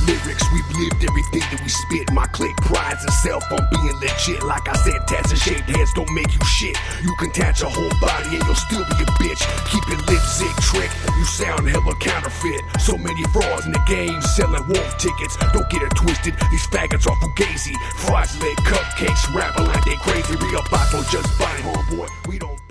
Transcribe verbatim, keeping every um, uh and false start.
lyrics, we've lived everything that we spit. My clique prides itself on being legit. Like I said, tats and shaved heads don't make you shit. You can tat your whole body and you'll still be a bitch. Keep your lip zig trick, you sound hella counterfeit. So many frauds in the game selling wolf tickets. Don't get it twisted, these faggots are fugazi. Fries lit cupcakes, rapping like they crazy. Real bots don't just body, homeboy, we don't